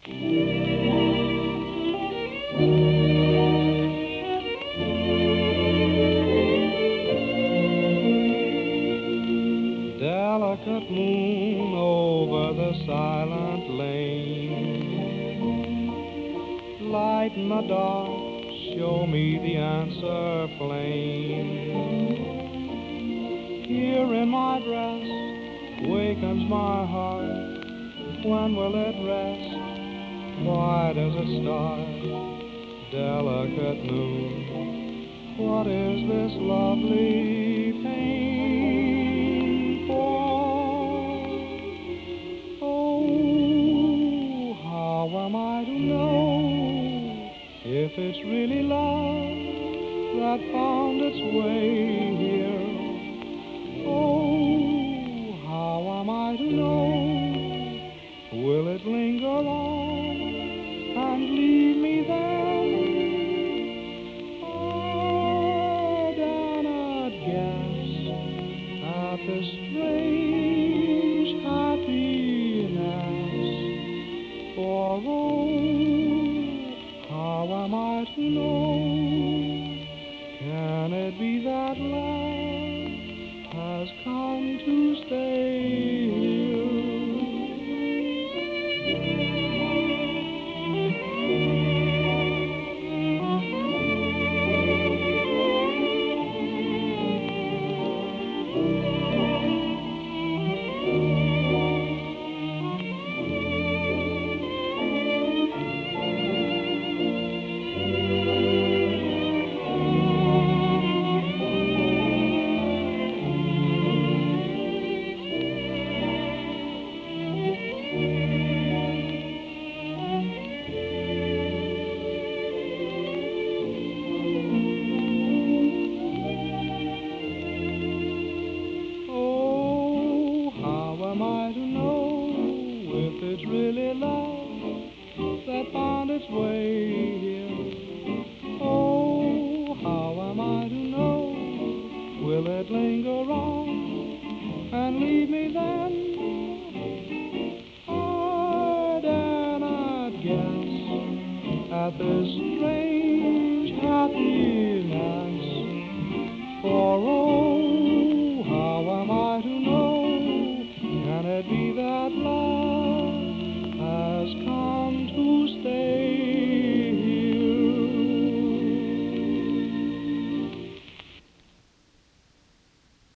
Delicate moon over the silent lane, lighten the dark, show me the answer plain. Here in my breast wakens my heart. When will it rest? White as a star, delicate moon. What is this lovely pain for? Oh, how am I to know if it's really love that found its way here? Oh, how am I to know? Will it linger on and leave me then? I cannot guess at the strange happiness. For oh, how am I to know? Can it be that love has come to stay here? Oh, how am I to know if it's really love that found its way here? Oh, how am I to know? Will it linger on and leave me then? I dare not guess at this strange happiness. For oh,